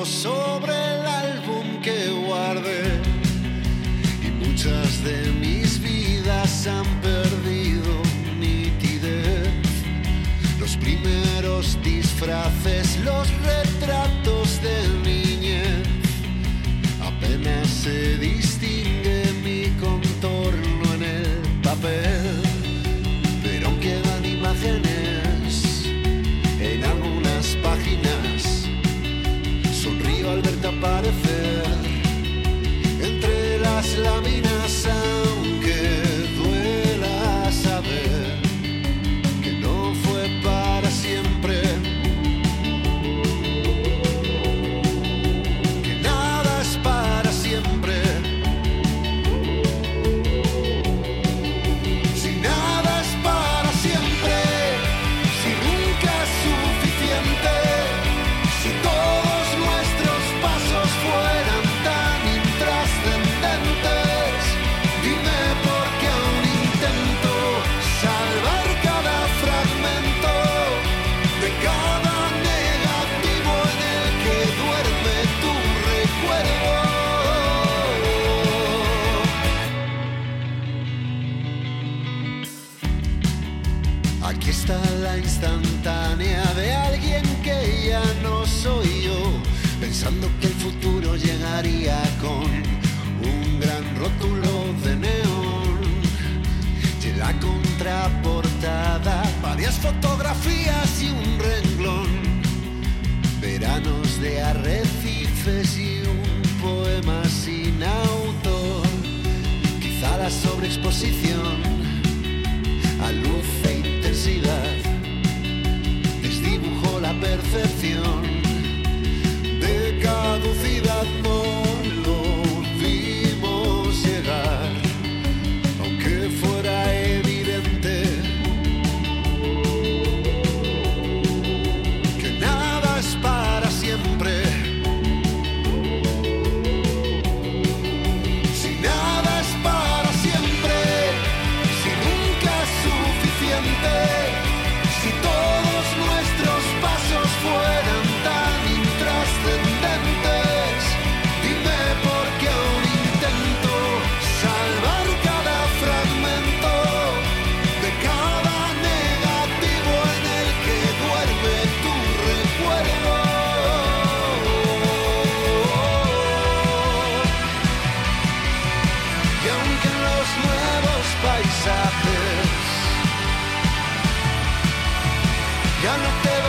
sobre el álbum que guardé y muchas de mis vidas han perdido nitidez. Los primeros disfraces, los retratos de niñez, apenas se distingue mi contorno en el papel, pero aún quedan imágenes en algunas páginas. Sonrío al verte aparecer entre las láminas, aunque duela saber que no fue para siempre, que nada es para siempre. Si nada es para siempre, si nunca es suficiente, si todos nuestros pasos fueran tan intrascendentes, dime por qué aún intento salvar cada fragmento de cada negativo en el que duerme tu recuerdo. Aquí está la instantánea de alguien que ya no soy yo, pensando que el futuro llegaría con un gran rótulo de neón y en la contraportada varias fotografías y un renglón, veranos de arrecifes y un poema sin autor. Quizá la sobreexposición a luz e intensidad desdibujó la percepción de caducidad. No lo vimos llegar, aunque fuera evidente que nada es para siempre. Si nada es para siempre, si nunca es suficiente, si todos nuestros pasos fueran tan intrascendentes, dime por qué aún intento salvar cada fragmento de cada negativo en el que duerme tu recuerdo. Y aunque en los nuevos paisajes ya no te